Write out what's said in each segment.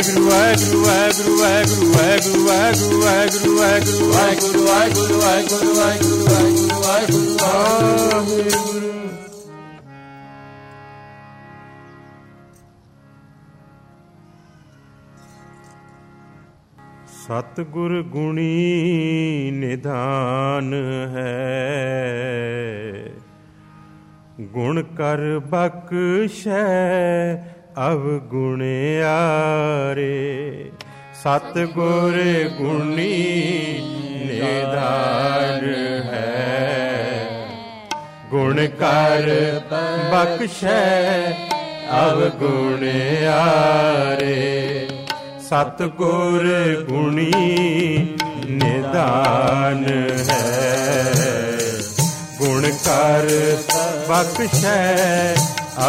ਵਾਹਿਗੁਰੂ ਵਾਹਿਗੁਰੂ ਵਾਹਿਗੁਰੂ ਵਾਹਿਗੁਰੂ ਵਾਹਿਗੁਰੂ ਵਾਹਿਗੁਰੂ ਵਾਹਿਗੁਰੂ ਵਾਹਿਗੁਰੂ ਵਾਹਿਗੁਰੂ ਵਾਹਿਗੁਰੂ ਵਾਹਿਗੁਰੂ ਵਾਹਿਗੁਰੂ ਵਾਹਿਗੁਰੂ ਵਾਹਿਗੁਰੂ। ਸਤਿਗੁਰ ਗੁਣੀ ਨਿਧਾਨ ਹੈ, ਗੁਣ ਕਰ ਬਖਸ਼ੈ ਅਵਗੁਣਿਆਰੇ। ਸਤਿਗੁਰ ਗੁਣੀ ਨਿਧਾਨ ਹੈ, ਗੁਣ ਕਰ ਬਖਸ਼ੈ ਅਵਗੁਣਿਆਰੇ। ਸਤਿਗੁਰ ਗੁਣੀ ਨਿਧਾਨ ਹੈ, ਗੁਣ ਕਰ ਬਖਸ਼ੈ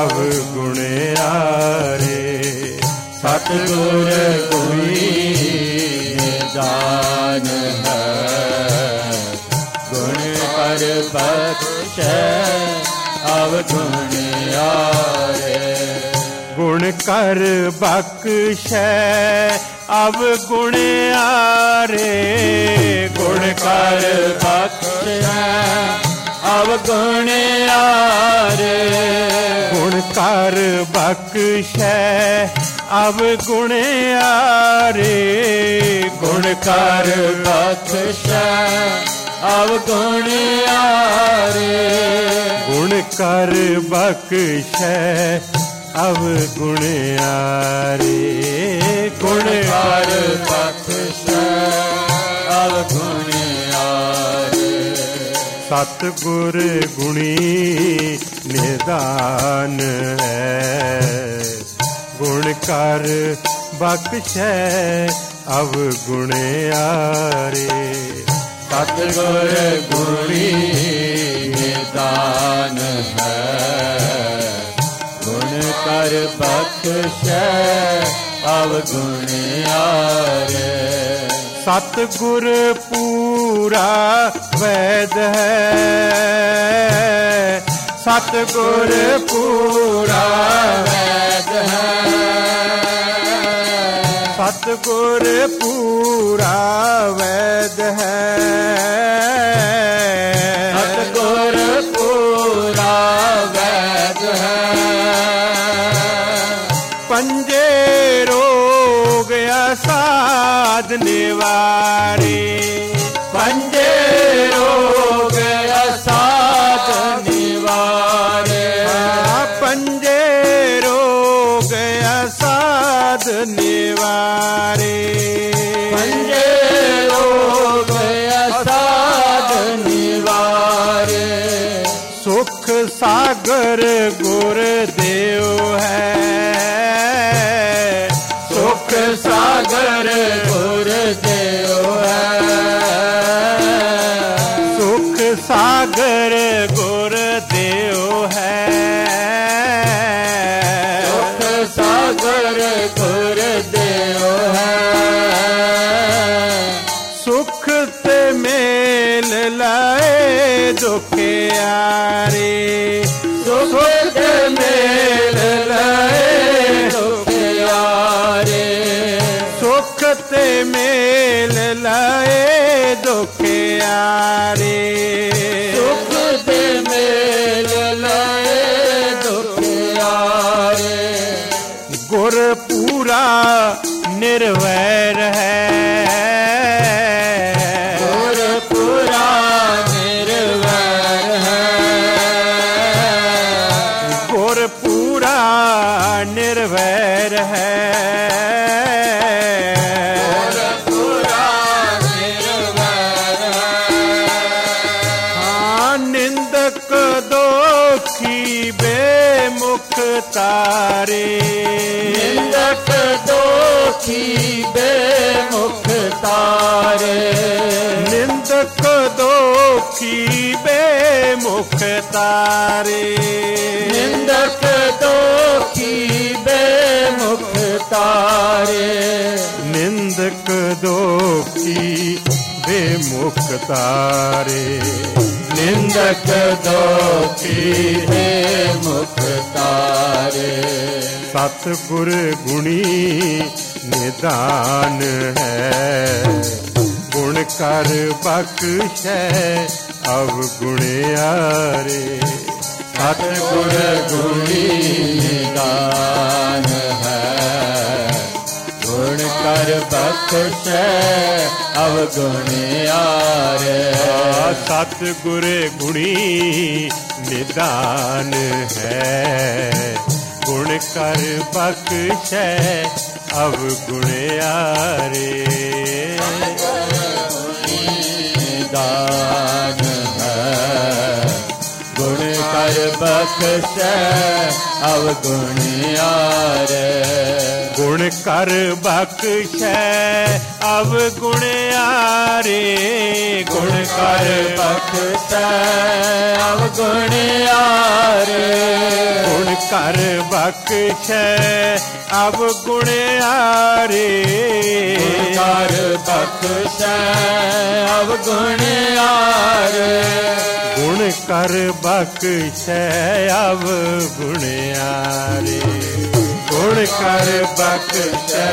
ਅਵਗੁਣਿਆਰੇ। ਸਤਿਗੁਰ ਗੁਣੀ ਨਿਧਾਨ ਹੈ, ਗੁਣ ਕਰ ਬਖਸ਼ੈ ਅਵਗੁਣਿਆਰੇ। ਗੁਣ ਕਰ ਬਖਸ਼ੈ ਅਵਗੁਣਿਆਰੇ। ਗੁਣ ਕਰ ਬਖਸ਼ੈ ਅਵਗੁਣਿਆਰੇ। ਗੁਣ ਕਰ ਬਖਸ਼ੈ ਅਵਗੁਣਿਆਰੇ। ਗੁਣ ਕਰ ਬਖਸ਼ੈ ਅਵਗੁਣਿਆਰੇ। ਗੁਣ ਕਰ ਬਖਸ਼ੈ ਅਵਗੁਣਿਆਰੇ। ਗੁਣ ਕਰ ਬਖਸ਼ੈ ਅਵਗੁਣਿਆਰੇ। ਸਤਿਗੁਰ ਗੁਣੀ ਨਿਧਾਨ ਹੈ, ਗੁਣ ਕਰ ਬਖਸ਼ੈ ਅਵਗੁਣਿਆਰੇ। ਸਤਿਗੁਰ ਗੁਣੀ ਨਿਧਾਨ ਹੈ, ਗੁਣ ਕਰ ਬਖਸ਼ੈ ਅਵਗੁਣਿਆਰੇ। ਸਤਿਗੁਰ ਪੂਰਾ ਵੈਦ ਹੈ, ਸਤਿਗੁਰ ਪੂਰਾ ਵੈਦ ਹੈ। ਸਤਿਗੁਰ ਪੂਰਾ ਵੈਦ ਹੈ, ਸਤਿਗੁਰ ਪੂਰਾ ਵੈਦ ਹੈ। ਪੰਜੇ ਰੋਗ ਅਸਾਧ ਨਿਵਾਰੇ। ਪੰਜੇ ਰੋਗ ਅਸਾਧ ਨਿਵਾਰੇ। ਪੰਜੇ ਰੋਗ ਅਸਾਧ ਨਿਵਾਰੇ। ਪੰਜੇ ਰੋਗ ਅਸਾਧ ਨਿਵਾਰੇ। ਸੁਖ ਸਾਗਰ ਗੁਰ ਦੇਵ ਹੈ, ਸੁਖ ਸਾਗਰ ਗੁਰ ਦੇਵ ਹੈ। ਸੁਖ ਸਾਗਰ ਗੁਰ ਦੇਵ ਹੈ, ਸੁਖ ਸਾਗਰ ਗੁਰ ਦੇਵ ਹੈ। ਸੁਖ ਤੇ ਮੇਲ ਲਾਏ ਦੁਖਿਆਰੇ। ਸੁਖ ਤੇ ਮੇਲ ਲਾਏ ਦੁਖਿਆਰੇ। ਸੁਖ ਤੇ ਮੇਲ ਲਾਏ ਦੁਖਿਆਰੇ। ਸੁਖ ਤੇ ਮੇਲ ਲਾਏ ਦੁਖਿਆਰੇ। ਗੁਰ ਪੂਰਾ ਨਿਰਵੈਰ ਹੈ, ਗੁਰ ਪੂਰਾ ਨਿਰਵੈਰ ਹੈ। ਗੁਰ ਪੂਰਾ ਨਿਰਵੈਰ ਹੈ, ਗੁਰ ਪੂਰਾ ਨਿਰਵੈਰ ਹੈ। ਹਾਂ ਨਿੰਦਕ ਦੋਖੀ ਬੇਮੁਖ ਤਾਰੇ। ਨਿੰਦਕ ਦੋਖੀ ਬੇਮੁਖ ਤਾਰੇ। ਨਿੰਦਕ ਦੋਖੀ ਬੇਮੁਖ ਤਾਰੇ। ਨਿੰਦਕ ਦੋਖੀ ਬੇਮੁਖ ਤਾਰੇ। ਨਿੰਦਕ ਦੋਖੀ ਬੇਮੁਖ ਤਾਰੇ। ਨਿੰਦਕ ਦੋਖੀ ਬੇਮੁਖ ਤਾਰੇ। ਸਤਿਗੁਰ ਗੁਣੀ निदान है। गुण कर बख्शै अवगुणियारे, सतगुर गुणी निदान है। गुण कर बख्शै अवगुणियारे, सतगुर गुणी निदान है। गुण कर बख्शै अवगुणियारे, निदान है। गुण कर बख्शै अवगुणियारे, गुण कर बख्शै अवगुणियारे। गुण कर बख्शै अवगुणियारे, गुण कर बख्शै अवगुणियारे। गुण कर बख्शै अवगुणियारे, गुण कर बख्शै अवगुणियारे। गुण कर बख्शै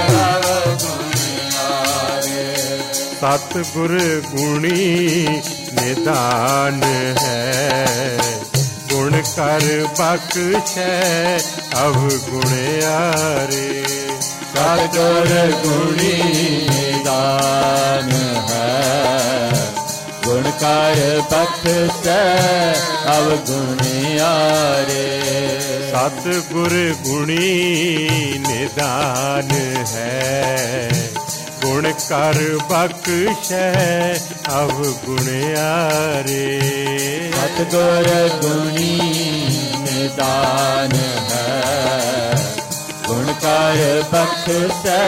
अवगुणियारे, सतगुर गुणी निदान है। गुण कर बख्शै अवगुणियारे, सतगुर गुणी निदान है। गुण कर बख्शै अवगुणियारे, सतगुर गुणी निदान है। गुण कर बख्शै अवगुणियारे, सतगुर गुणी निदान है। गुण कर बख्शै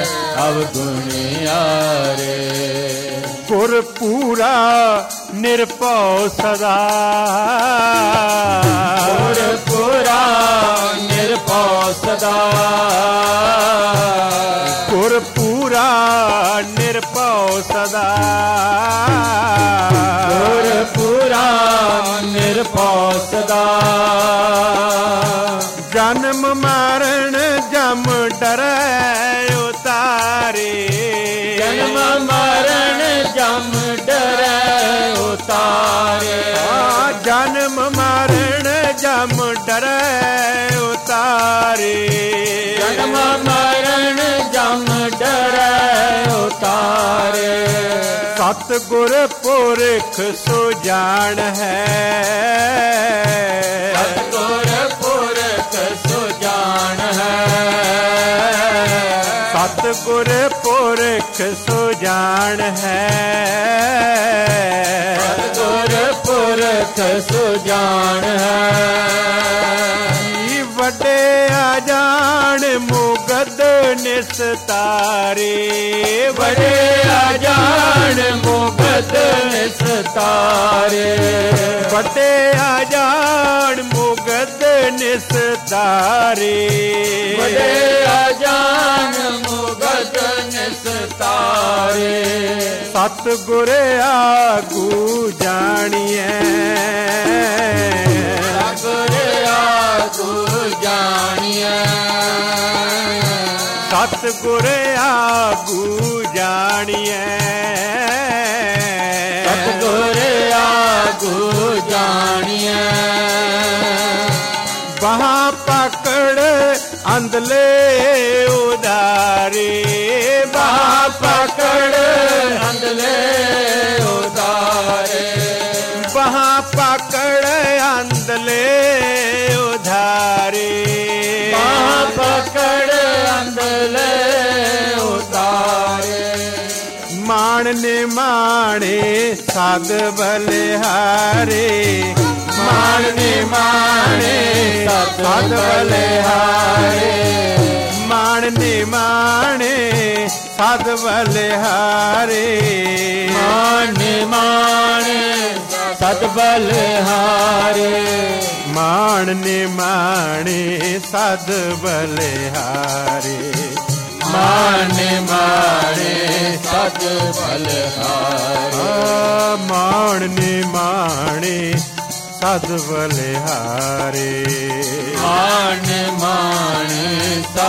अवगुणियारे, गुर पूरा निरभਉ सदा। गुर पूरा निरभਉ सदा, गुर पूरा निरभਉ सदा। गुर पूरा निरभਉ सदा, जन्म मरण जम डरै उतारे। जन्म मरण जम डरै उतारे, जन्म मरण जम डरै उतारे। जन्म मरण जम डरै उतारे, सतगुर पुरख सुजान है। सतगुर पुरख सुजान है। सतगुर पुरख सुजान है। सतगुर पुरख सुजान है। वड्डे अजान मुगद निस्तारे। बड़े अजान मुगद निस्तारे, वड्डे अजान मुगद निस्तारे। बड़े अजान मुगद निस्तारे, सतगुर आगू जानिए। सतगुर आगू जानिए। सतगुर आगू जानिए। सतगुर आगू जानिए। वहाँ पकड़ अंधले उदारे। वहाँ पकड़ अंधले उतारे, वहाँ पकड़ अंधले उधारे। वहाँ पकड़ अंधले उतारे, मान ने माणे साध बलिहारे। मान ने माणे साध बलिहारे। मान ने माणे साध बलिहारे। मान माणे सत बलिहारे। मान ने माणे साध बलिहारे। मान माणे सत बलिहारे। मान ने माणे साध बलिहारे। मान माणे सत